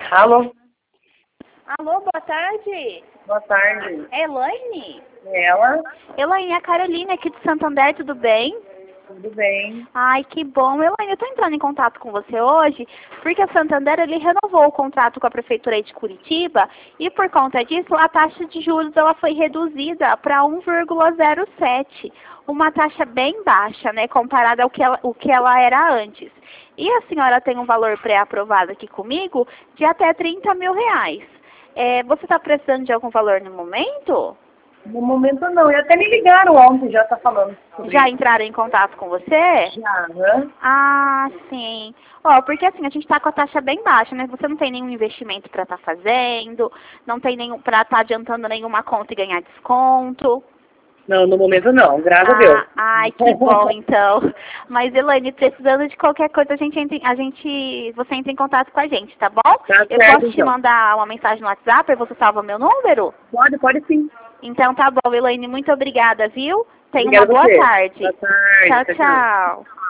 Alô? Alô, boa tarde. Boa tarde. É Elaine? Ela? Elaine, é a Carolina aqui de Santander, tudo bem? Tudo bem. Ai, que bom. Elaine, eu tô entrando em contato com você hoje porque a Santander, ele renovou o contrato com a Prefeitura de Curitiba e por conta disso a taxa de juros ela foi reduzida para 1,07. Uma taxa bem baixa, né, comparada ao que ela era antes. E a senhora tem um valor pré-aprovado aqui comigo de até 30 mil reais. Você está precisando de algum valor no momento? No momento não. E até me ligaram ontem, já tá falando sobre Já isso. entraram em contato com você? Já, né? Ah, sim. Ó, porque assim, a gente tá com a taxa bem baixa, né? Você não tem nenhum investimento para estar fazendo, não tem nenhum para estar adiantando nenhuma conta e ganhar desconto. Não, no momento não, graças a Deus. Ah, ai, que bom, então. Mas, Elaine, precisando de qualquer coisa, você entra em contato com a gente, tá bom? Tá Eu certo, posso te então. mandar uma mensagem no WhatsApp e você salva meu número? Pode sim. Então tá bom, Elaine, muito obrigada, viu? Tenha uma Obrigada a boa você. tarde. Boa tarde. Tchau, Tchau, tchau. tchau.